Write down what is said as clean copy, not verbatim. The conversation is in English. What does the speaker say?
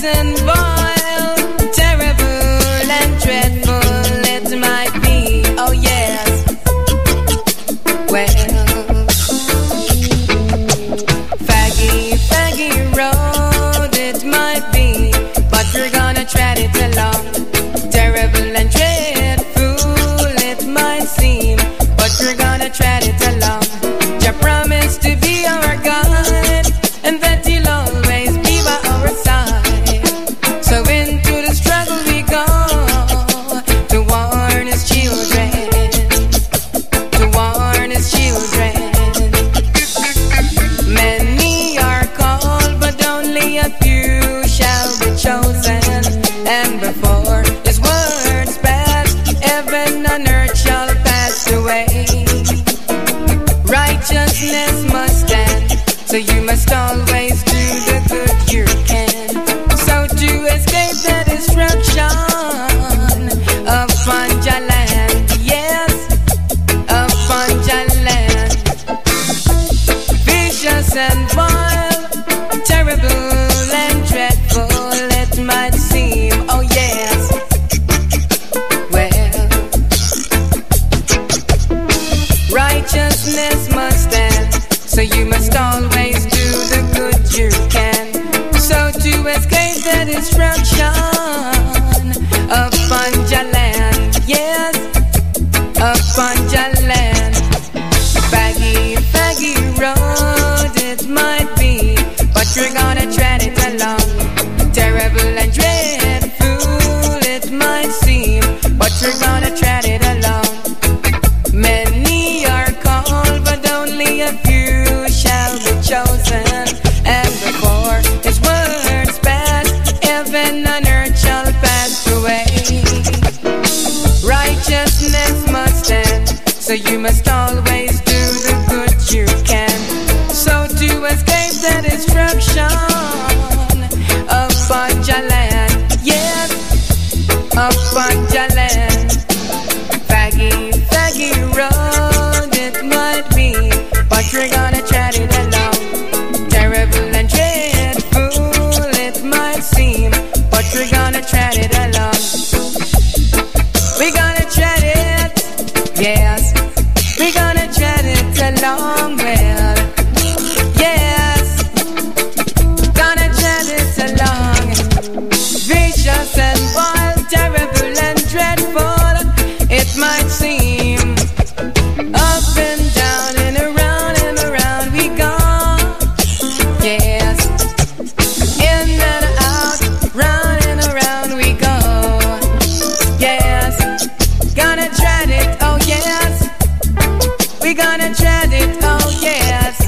and vile, terrible and dreadful it might be. Oh yes. Well, faggy road it might be, but we're gonna tread it along. Terrible and dreadful it might seem, but we're gonna tread it along. Jah promised to be our God, and that He'll always be by our side. So into the struggle we go, to warn His children, to warn His children. Many are called, but only a few shall be chosen. And before His words pass, heaven and earth shall pass away. Righteousness must stand, so you must always do the good you can. So to escape the destruction upon your land, yes, upon your land. Vicious and vile, terrible and dreadful it might seem, oh yes. Well, righteousness must stand, so you must always do the good you can. So to escape the destruction upon your land, yes, upon your land. Faggy road it might be, but we're gonna tread it along. Terrible and dreadful it might seem, but we're gonna tread it along. Many are called, but only a few shall be chosen. And before His words pass, heaven and earth shall pass away. Righteousness must stand, so you must always do the good you can. So to escape the destruction upon your land, yes, upon your land. Faggy road it might be, but we're gonna tread it along. Terrible and dreadful it might seem, but we're gonna tread it along. We're gonna tread it, yes, we're gonna tread it along. Well, yes, gonna tread it along. Vicious and wild, terrible and dreadful it might seem. Up and down and around we go. Yes, in and out, round and around we go. Yes, gonna tread it, oh yes. We gonna tread it, oh yes.